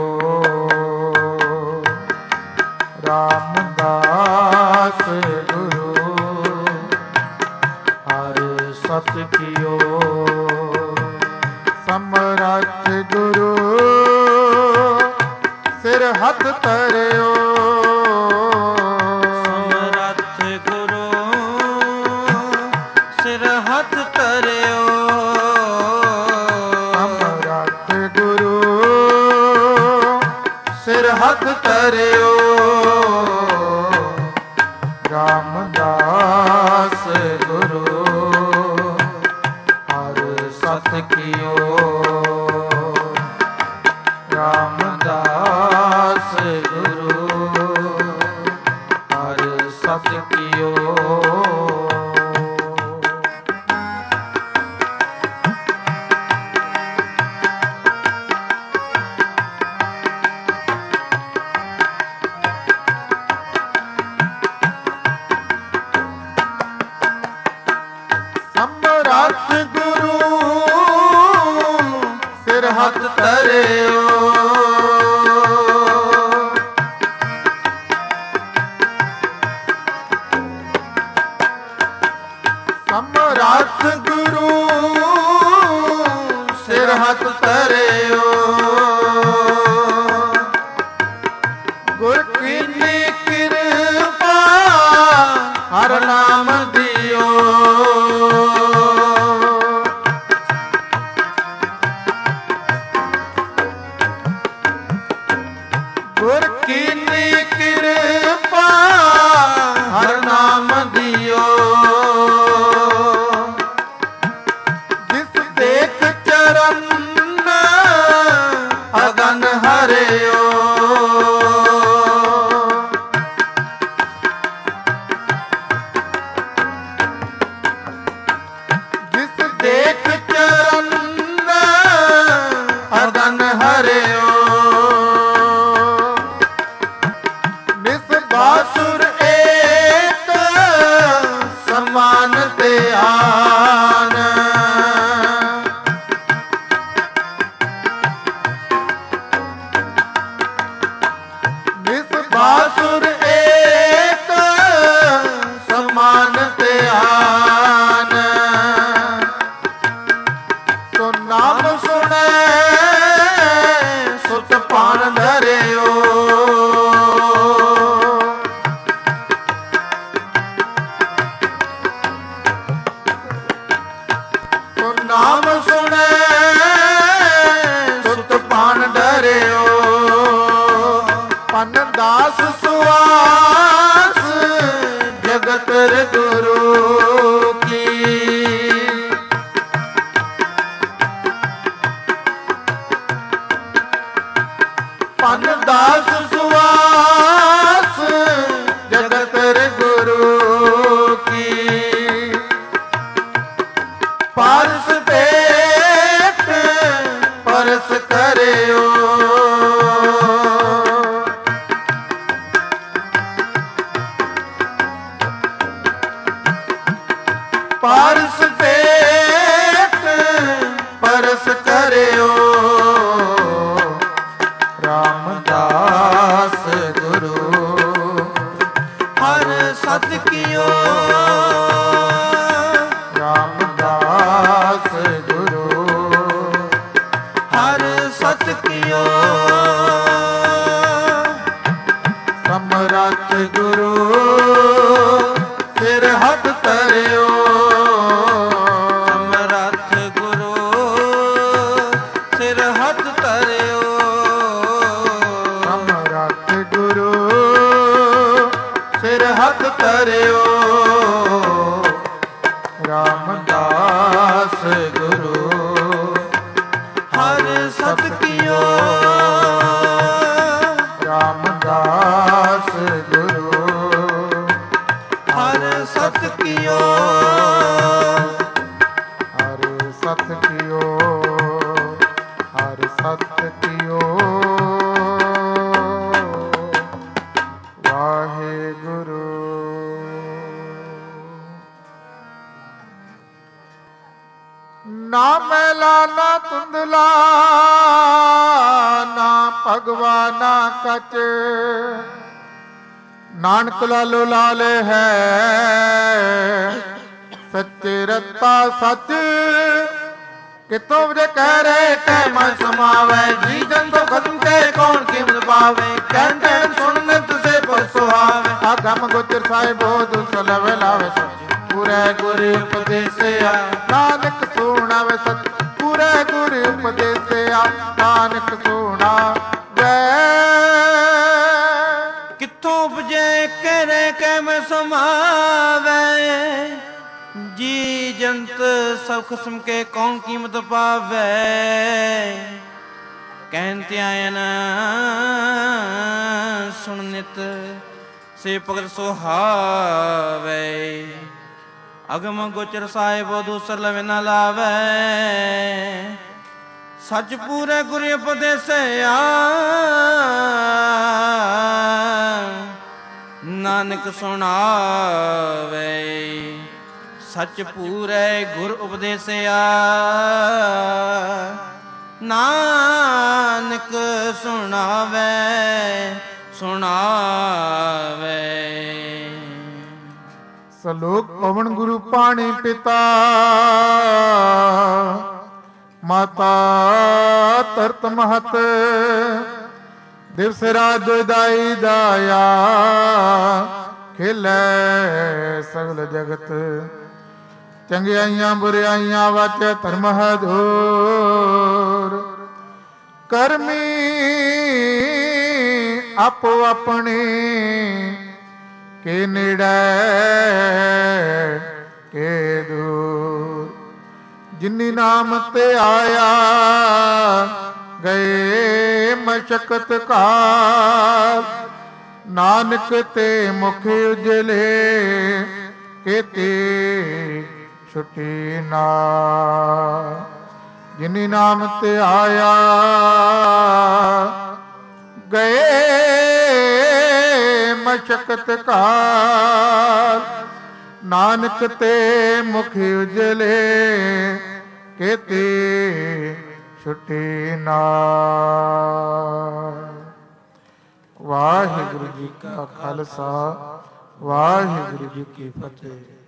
ਰਾਮਦਾਸ ਗੁਰੂ ਹਰ ਸਤ ਕੀਓ। ਸਮਰੱਥ ਗੁਰੂ ਸਿਰ ਹੱਥ ਧਰਿਓ। ਸਮਰੱਥ ਗੁਰੂ ਸਿਰ ਹੱਥ ਧਰਿਓ। ਸਮਰੱਥ ਗੁਰੂ ਸਿਰ ਹੱਥ ਧਰਿਓ। ਰਾਮਦਾਸ ਗੁਰੂ ਹਰ ਸਤ ਕੀਓ। ਰਾਮਦਾਸ ਗੁਰੂ ਹਰ ਸਤ ਕੀਓ। ਸਮਰੱਥ ਗੁਰੂ ਸਿਰ ਹੱਥ ਧਰਿਓ। ਸਮਰੱਥ ਗੁਰੂ ਸਿਰ ਹੱਥ ਧਰਿਓ। ਗੁਰ ਕੀਨੀ ਕਿਰਪਾ ਹਰ ਨਾਮ ਦਿਓ। ਗੁਰ ਕੀਨੀ ਕਿਰਪਾ ਹਰ ਨਾਮ ਦਿਓ। ਜਿਸ ਦੇਖ ਚਰਨ ਅਗਨ ਹਰਿਓ। ਜਿਸ ਦੇਖ ਚਰਨ ਅਗਨ ਹਰਿਓ। ਬਾਸੁਰ ਏਕ ਸਮਾਨ ਧਿਆਨ। ਨਿਸ ਬਾਸੁਰ ਏਕ ਸਮਾਨ ਧਿਆਨ। ਸੋ ਨਾਮ ਸੁਣੈ ਸੁਤ ਭਾਨ ਧਰਿਓ। ਨਾਮ ਸੁਣੈ ਸੁਤ ਭਾਨ ਡਰਿਓ। ਪਨ ਦਾਸ ਸੁਆਸ ਜਗਤ ਗੁਰੂ ਕੀ। ਪਨ ਦਾਸ ਸੁਆਸ ਜਗਤ ਗੁਰੂ ਕੀ। ਪਰਸ ਭੇਟ ਪਰਸ ਕਰਿਓ। ਪਰਸ ਭੇਟ ਪਰਸ ਕਰਿਓ। ਰਾਮਦਾਸ ਗੁਰੂ ਹਰ ਸਤ ਕੀਓ। ਰਾਮਦਾਸ ਗੁਰੂ ਹਰ ਸਤ ਕੀਓ। ਸਮਰੱਥ ਗੁਰੂ ਸਿਰ ਹੱਥ ਧਰਿਓ। ਸਮਰੱਥ ਗੁਰੂ ਸਿਰ ਹੱਥ ਧਰਿਓ। ਸਮਰੱਥ ਗੁਰੂ ਸਿਰ ਹੱਥ ਧਰਿਓ। ਰਾਮਦਾਸ ਗੁਰੂ ਹਰ ਸਤ ਕੀਓ। ਰਾਮਦਾਸ ਗੁਰੂ ਹਰ ਸਤ ਕੀਓ। ਹਰ ਸਤ ਕੀਓ। ਹਰ ਸਤ ਕੀਓ। ਵਾਹਿਗੁਰੂ। ਨਾ ਮੈਲਾ ਨਾ ਧੁੰਦਲਾ ਨਾ ਭਗਵਾ ਨਾ ਕਚ। ਨਾਨਕ ਲਾਲੋ ਲਾਲ ਹੈ ਸੱਚੇ ਰਤਾ ਸੱਚ। ਕਿਤੋਂ ਵਜੇ ਕਹਿ ਰਹੇ ਕਹਿ ਮਨ ਸਮਾਵੈ। ਜੀ ਜਨ ਸੋ ਖਤਮ ਕੇ ਕੌਣ ਕੀਮਤ ਪਾਵੇ। ਕਹਿਣ ਕਹਿਣ ਸੁਣ ਨਿਤ ਸੇ ਪਰ ਸੁਹਾਵੇ। ਆਗਮ ਗੋਚਰ ਸਾਹਿਬੋ ਦੁਸਲਵ ਲਾਵੇ। ਪੂਰੇ ਗੁਰ ਉਪਦੇਸਿਆ ਨਾਨਕ ਸੁਣਾਵੇ ਸਚ। ਪੂਰੇ ਗੁਰ ਉਪਦੇਸਿਆ ਨਾਨਕ ਸੁਣਾਵੇ। ਕਿੱਥੋਂ ਉਪਜੇ ਕਹਿ ਕਹਿ ਮੈਂ ਸਮਾਵੇ। ਜੀ ਜੰਤ ਸਭ ਖਸਮ ਕੇ ਕੌਣ ਕੀਮਤ ਪਾਵੇ। ਕਹਿਨ ਧਿਆਨ ਸੁਣ ਨਿਤ ਸੇ ਭਗਤ ਸੁਹਾਵੇ। ਅਗਮ ਗੋਚਰ ਸਾਹਿਬ ਦੂਸਰ ਲਵੇ ਨਾ ਲਾਵੇ। ਸੱਚ ਪੂਰੇ ਗੁਰ ਉਪਦੇਸਿਆ ਨਾਨਕ ਸੁਣਾਵੇ। ਸੱਚ ਪੂਰੇ ਗੁਰ ਉਪਦੇਸਿਆ ਨਾਨਕ ਸੁਣਾਵੇ। ਸੁਣਾਵੇ। ਸਲੋਕ ਪਵਨ ਗੁਰੂ ਪਾਣੀ ਪਿਤਾ ਮਾਤਾ ਤਰਤ ਮਹਤ। ਦਿਵਸ ਰਾਤ ਦੁਇਦਾਈ ਦਾਇਆ ਖੇਲੇ ਸਗਲ ਜਗਤ। ਚੰਗਿਆਈਆਂ ਬੁਰਿਆਈਆਂ ਵਾਚੈ ਧਰਮ ਹਜੂਰ। ਕਰਮੀ ਆਪੋ ਆਪਣੇ ਕੇ ਨੇੜੇ ਕੇ ਦੂਰ। ਜਿਨੀ ਨਾਮ ਤੇ ਆਇਆ ਗਏ ਮਸ਼ਕਤ ਕਾਲ। ਨਾਨਕ ਤੇ ਮੁਖ ਉਜਲੇ ਕੇਤੇ ਛੁਟੀ ਨਾ। ਜਿਨੀ ਨਾਮ ਤੇ ਆਇਆ ਗਏ ਮਸ਼ਕਤ ਕਾਲ। ਨਾਨਕ ਤੇ ਮੁਖ ਉਜਲੇ ਕੇਤੇ ਛੁਟੀ ਨਾ। ਵਾਹਿਗੁਰੂ ਜੀ ਕਾ ਖਾਲਸਾ, ਵਾਹਿਗੁਰੂ ਜੀ ਕੀ ਫਤਿਹ।